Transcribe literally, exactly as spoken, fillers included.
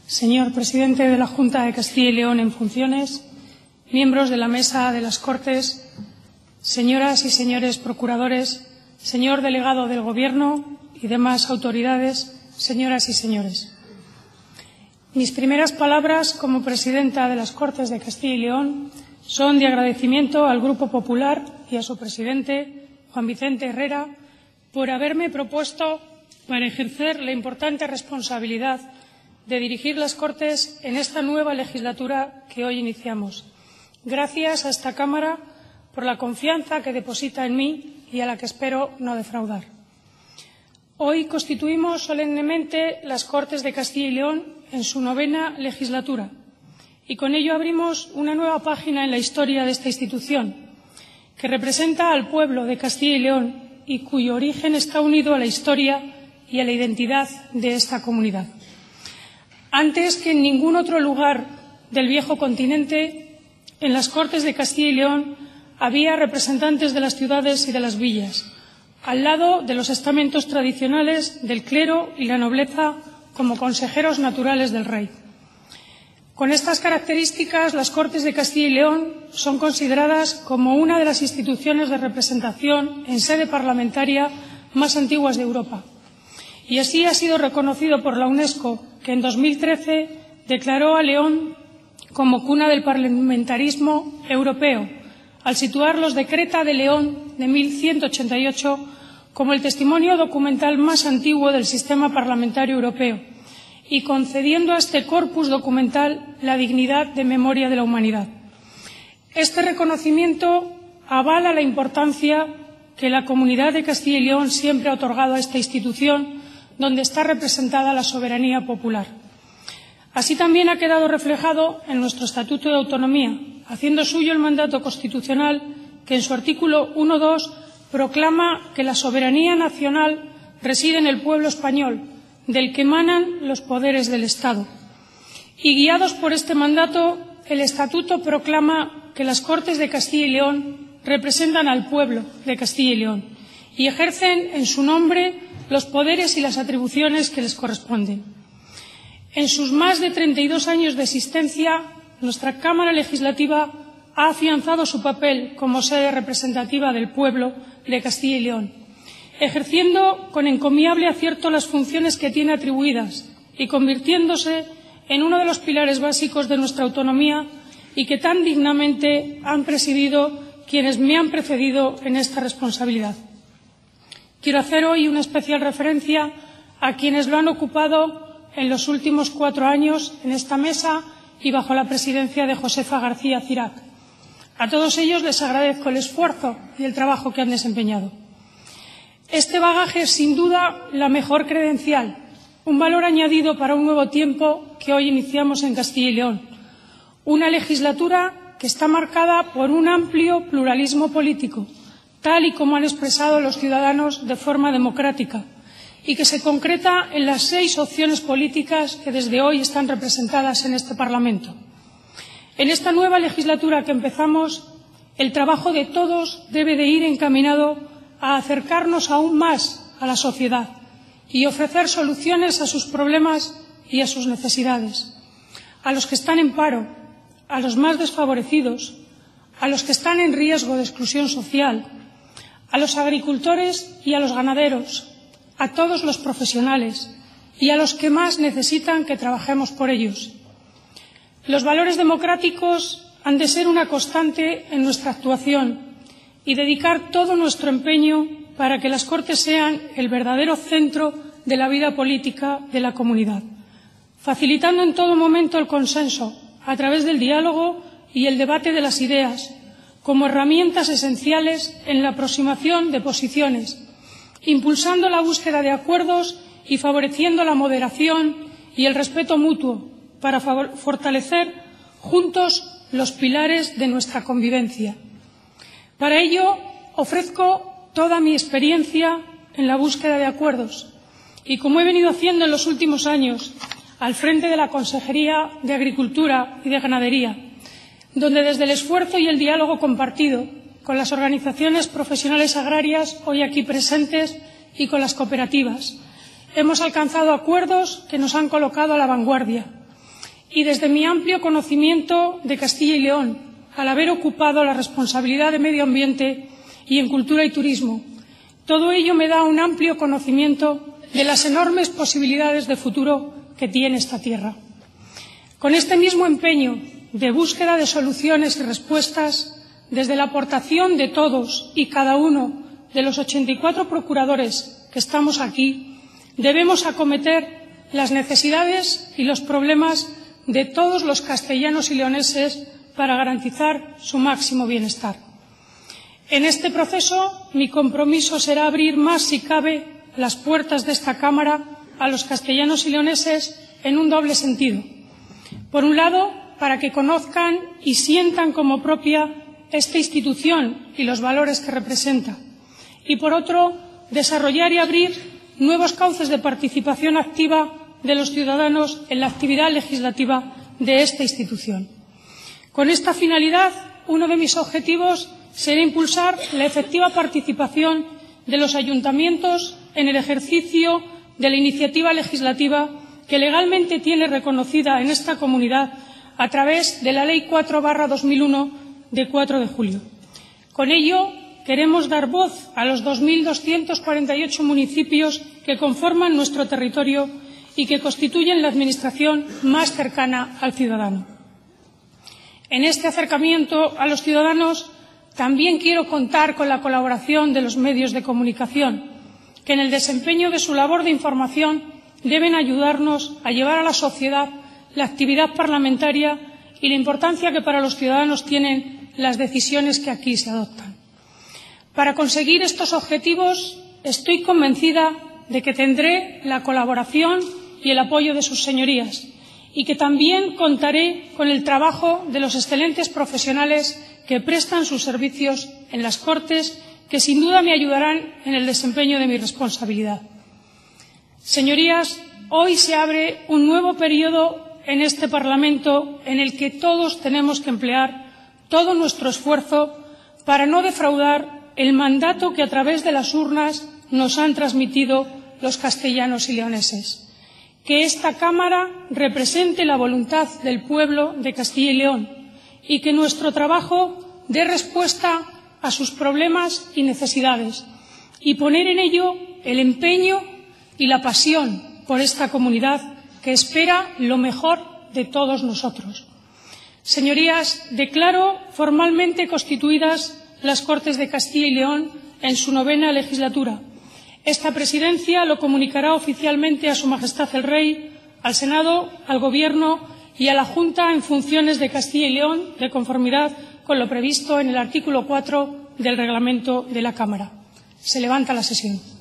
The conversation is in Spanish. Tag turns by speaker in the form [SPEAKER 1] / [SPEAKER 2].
[SPEAKER 1] señor presidente de la Junta de Castilla y León en funciones, miembros de la Mesa de las Cortes, señoras y señores procuradores, señor delegado del Gobierno y demás autoridades, señoras y señores. Mis primeras palabras como presidenta de las Cortes de Castilla y León son de agradecimiento al Grupo Popular y a su presidente, Juan Vicente Herrera, por haberme propuesto para ejercer la importante responsabilidad de dirigir las Cortes en esta nueva legislatura que hoy iniciamos. Gracias a esta Cámara por la confianza que deposita en mí y a la que espero no defraudar. Hoy constituimos solemnemente las Cortes de Castilla y León en su novena legislatura y con ello abrimos una nueva página en la historia de esta institución, que representa al pueblo de Castilla y León y cuyo origen está unido a la historia y a la identidad de esta comunidad. Antes que en ningún otro lugar del viejo continente, en las Cortes de Castilla y León había representantes de las ciudades y de las villas, al lado de los estamentos tradicionales del clero y la nobleza como consejeros naturales del rey. Con estas características, las Cortes de Castilla y León son consideradas como una de las instituciones de representación en sede parlamentaria más antiguas de Europa. Y así ha sido reconocido por la UNESCO, que en dos mil trece declaró a León como cuna del parlamentarismo europeo, al situar los Decreta de León de mil ciento ochenta y ocho como el testimonio documental más antiguo del sistema parlamentario europeo y concediendo a este corpus documental la dignidad de memoria de la humanidad. Este reconocimiento avala la importancia que la Comunidad de Castilla y León siempre ha otorgado a esta institución, donde está representada la soberanía popular. Así también ha quedado reflejado en nuestro Estatuto de Autonomía, haciendo suyo el mandato constitucional que en su artículo uno punto dos proclama que la soberanía nacional reside en el pueblo español, del que emanan los poderes del Estado. Y guiados por este mandato, el Estatuto proclama que las Cortes de Castilla y León representan al pueblo de Castilla y León y ejercen en su nombre los poderes y las atribuciones que les corresponden. En sus más de treinta y dos años de existencia, nuestra Cámara Legislativa ha afianzado su papel como sede representativa del pueblo de Castilla y León, ejerciendo con encomiable acierto las funciones que tiene atribuidas y convirtiéndose en uno de los pilares básicos de nuestra autonomía y que tan dignamente han presidido quienes me han precedido en esta responsabilidad. Quiero hacer hoy una especial referencia a quienes lo han ocupado en los últimos cuatro años en esta mesa y bajo la presidencia de Josefa García Cirac. A todos ellos les agradezco el esfuerzo y el trabajo que han desempeñado. Este bagaje es sin duda la mejor credencial, un valor añadido para un nuevo tiempo que hoy iniciamos en Castilla y León. Una legislatura que está marcada por un amplio pluralismo político, tal y como han expresado los ciudadanos de forma democrática, y que se concreta en las seis opciones políticas que desde hoy están representadas en este Parlamento. En esta nueva legislatura que empezamos, el trabajo de todos debe de ir encaminado a acercarnos aún más a la sociedad y ofrecer soluciones a sus problemas y a sus necesidades, a los que están en paro, a los más desfavorecidos, a los que están en riesgo de exclusión social, a los agricultores y a los ganaderos, a todos los profesionales y a los que más necesitan que trabajemos por ellos. Los valores democráticos han de ser una constante en nuestra actuación y dedicar todo nuestro empeño para que las Cortes sean el verdadero centro de la vida política de la comunidad, facilitando en todo momento el consenso a través del diálogo y el debate de las ideas, como herramientas esenciales en la aproximación de posiciones, impulsando la búsqueda de acuerdos y favoreciendo la moderación y el respeto mutuo para fortalecer juntos los pilares de nuestra convivencia. Para ello, ofrezco toda mi experiencia en la búsqueda de acuerdos y, como he venido haciendo en los últimos años, al frente de la Consejería de Agricultura y de Ganadería, donde desde el esfuerzo y el diálogo compartido con las organizaciones profesionales agrarias hoy aquí presentes y con las cooperativas, hemos alcanzado acuerdos que nos han colocado a la vanguardia y desde mi amplio conocimiento de Castilla y León, al haber ocupado la responsabilidad de Medio Ambiente y en Cultura y Turismo. Todo ello me da un amplio conocimiento de las enormes posibilidades de futuro que tiene esta tierra. Con este mismo empeño de búsqueda de soluciones y respuestas, desde la aportación de todos y cada uno de los ochenta y cuatro procuradores que estamos aquí, debemos acometer las necesidades y los problemas de todos los castellanos y leoneses para garantizar su máximo bienestar. En este proceso, mi compromiso será abrir más, si cabe, las puertas de esta Cámara a los castellanos y leoneses en un doble sentido. Por un lado, para que conozcan y sientan como propia esta institución y los valores que representa. Y, por otro, desarrollar y abrir nuevos cauces de participación activa de los ciudadanos en la actividad legislativa de esta institución. Con esta finalidad, uno de mis objetivos será impulsar la efectiva participación de los ayuntamientos en el ejercicio de la iniciativa legislativa que legalmente tiene reconocida en esta comunidad a través de la Ley cuatro barra dos mil uno de cuatro de julio. Con ello, queremos dar voz a los dos mil doscientos cuarenta y ocho municipios que conforman nuestro territorio y que constituyen la administración más cercana al ciudadano. En este acercamiento a los ciudadanos también quiero contar con la colaboración de los medios de comunicación, que en el desempeño de su labor de información deben ayudarnos a llevar a la sociedad la actividad parlamentaria y la importancia que para los ciudadanos tienen las decisiones que aquí se adoptan. Para conseguir estos objetivos, estoy convencida de que tendré la colaboración y el apoyo de sus señorías, y que también contaré con el trabajo de los excelentes profesionales que prestan sus servicios en las Cortes, que sin duda me ayudarán en el desempeño de mi responsabilidad. Señorías, hoy se abre un nuevo periodo en este Parlamento en el que todos tenemos que emplear todo nuestro esfuerzo para no defraudar el mandato que a través de las urnas nos han transmitido los castellanos y leoneses. Que esta Cámara represente la voluntad del pueblo de Castilla y León y que nuestro trabajo dé respuesta a sus problemas y necesidades y poner en ello el empeño y la pasión por esta comunidad que espera lo mejor de todos nosotros. Señorías, declaro formalmente constituidas las Cortes de Castilla y León en su novena legislatura. Esta presidencia lo comunicará oficialmente a Su Majestad el Rey, al Senado, al Gobierno y a la Junta en funciones de Castilla y León, de conformidad con lo previsto en el artículo cuatro del reglamento de la Cámara. Se levanta la sesión.